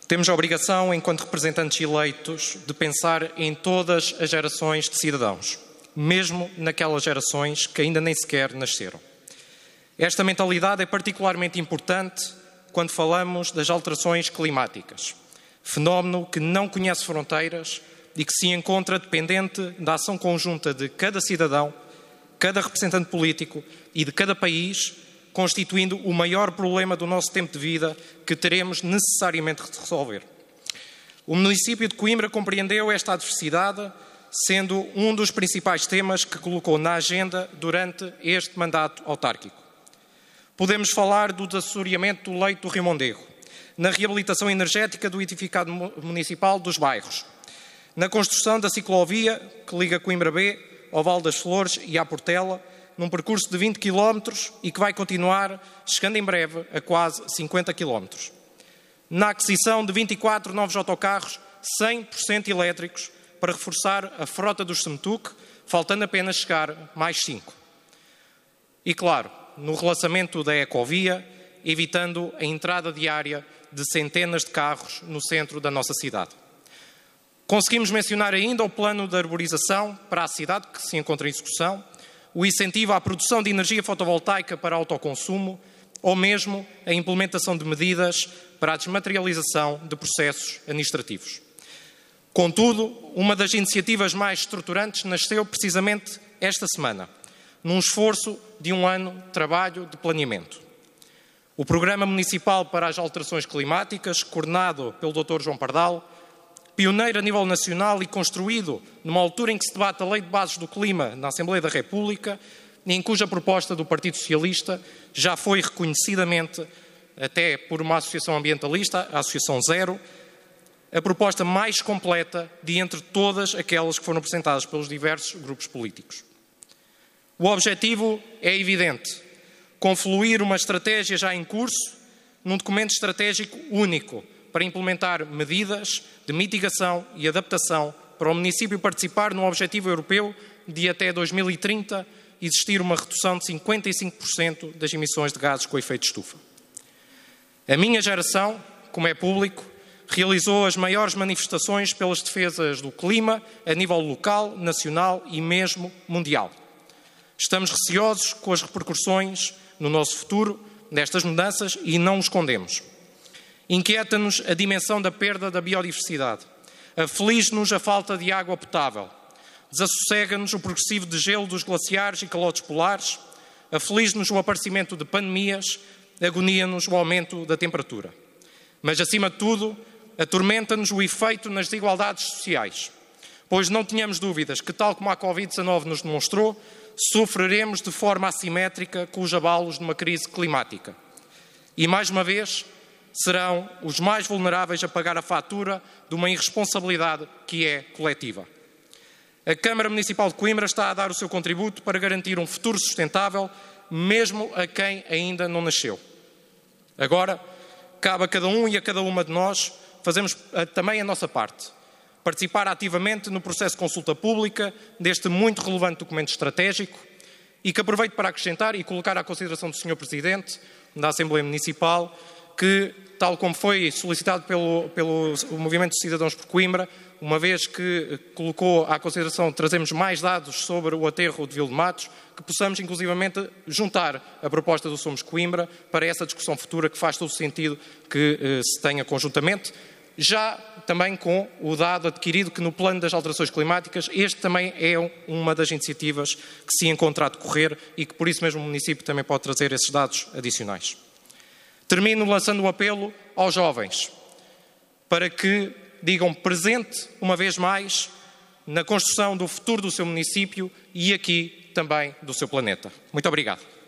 Temos a obrigação, enquanto representantes eleitos, de pensar em todas as gerações de cidadãos, mesmo naquelas gerações que ainda nem sequer nasceram. Esta mentalidade é particularmente importante quando falamos das alterações climáticas, fenómeno que não conhece fronteiras e que se encontra dependente da ação conjunta de cada cidadão, cada representante político e de cada país, constituindo o maior problema do nosso tempo de vida que teremos necessariamente de resolver. O município de Coimbra compreendeu esta adversidade, sendo um dos principais temas que colocou na agenda durante este mandato autárquico. Podemos falar do desassoreamento do leito do Rio Mondego, na reabilitação energética do edificado municipal dos bairros, na construção da ciclovia que liga Coimbra B ao Val das Flores e à Portela, num percurso de 20 km e que vai continuar, chegando em breve a quase 50 km. Na aquisição de 24 novos autocarros 100% elétricos para reforçar a frota dos SEMTUC, faltando apenas chegar mais 5. E, claro, no relançamento da Ecovia, evitando a entrada diária de centenas de carros no centro da nossa cidade. Conseguimos mencionar ainda o plano de arborização para a cidade, que se encontra em execução, o incentivo à produção de energia fotovoltaica para autoconsumo ou mesmo a implementação de medidas para a desmaterialização de processos administrativos. Contudo, uma das iniciativas mais estruturantes nasceu precisamente esta semana, num esforço de um ano de trabalho de planeamento. O Programa Municipal para as Alterações Climáticas, coordenado pelo Dr. João Pardal, pioneiro a nível nacional e construído numa altura em que se debate a Lei de Bases do Clima na Assembleia da República, em cuja proposta do Partido Socialista já foi reconhecidamente, até por uma associação ambientalista, a Associação Zero, a proposta mais completa de entre todas aquelas que foram apresentadas pelos diversos grupos políticos. O objetivo é evidente: confluir uma estratégia já em curso num documento estratégico único para implementar medidas de mitigação e adaptação para o município participar no objetivo europeu de até 2030 existir uma redução de 55% das emissões de gases com efeito de estufa. A minha geração, como é público, realizou as maiores manifestações pelas defesas do clima a nível local, nacional e mesmo mundial. Estamos receosos com as repercussões no nosso futuro destas mudanças e não o escondemos. Inquieta-nos a dimensão da perda da biodiversidade, aflige-nos a falta de água potável, desassossega-nos o progressivo degelo dos glaciares e calotes polares, aflige-nos o aparecimento de pandemias, agonia-nos o aumento da temperatura. Mas, acima de tudo, atormenta-nos o efeito nas desigualdades sociais, pois não tenhamos dúvidas que, tal como a Covid-19 nos demonstrou, sofreremos de forma assimétrica com os abalos de uma crise climática. E, mais uma vez, serão os mais vulneráveis a pagar a fatura de uma irresponsabilidade que é coletiva. A Câmara Municipal de Coimbra está a dar o seu contributo para garantir um futuro sustentável, mesmo a quem ainda não nasceu. Agora, cabe a cada um e a cada uma de nós fazermos também a nossa parte. Participar ativamente no processo de consulta pública deste muito relevante documento estratégico e que aproveito para acrescentar e colocar à consideração do Sr. Presidente da Assembleia Municipal que, tal como foi solicitado pelo Movimento de Cidadãos por Coimbra, uma vez que colocou à consideração trazemos mais dados sobre o aterro de Vilde-Matos, que possamos inclusivamente juntar a proposta do Somos Coimbra para essa discussão futura que faz todo o sentido que se tenha conjuntamente, já também com o dado adquirido que no plano das alterações climáticas este também é uma das iniciativas que se encontra a decorrer e que por isso mesmo o município também pode trazer esses dados adicionais. Termino lançando um apelo aos jovens para que digam presente, uma vez mais, na construção do futuro do seu município e aqui também do seu planeta. Muito obrigado.